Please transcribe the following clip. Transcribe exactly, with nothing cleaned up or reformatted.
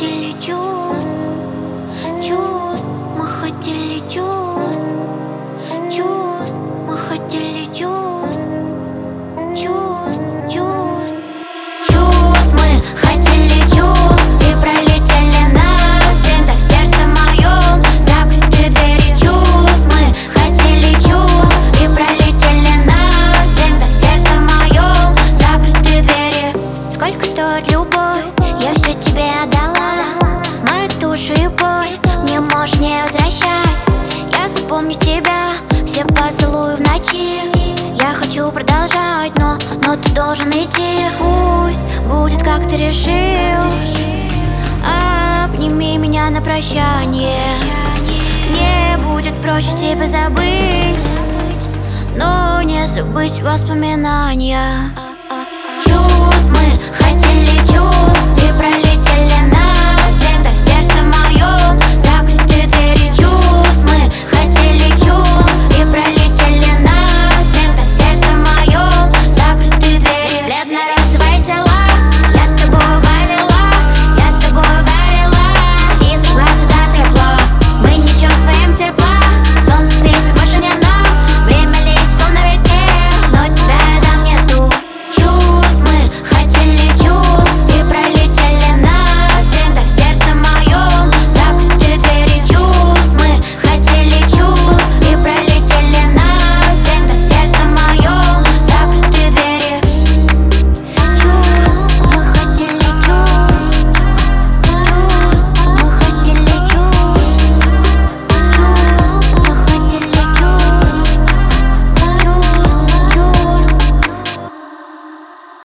хотели чувств, чувств, мы хотели чувств, чувств, мы хотели чувств, чувств, чувств, чувств, мы хотели чувств и пролетели навсегда в сердце моем закрыты двери. Чувств, мы хотели чувств и пролетели навсегда в сердце моем закрыты двери. Сколько стоит любовь? Я все тебе отдала, мою душу и боль мне можешь не возвращать. Я запомню тебя, все поцелуи в ночи. Я хочу продолжать, но, но ты должен идти. Пусть будет, как ты решил, обними меня на прощание. Мне будет проще тебя забыть, но не забыть воспоминания.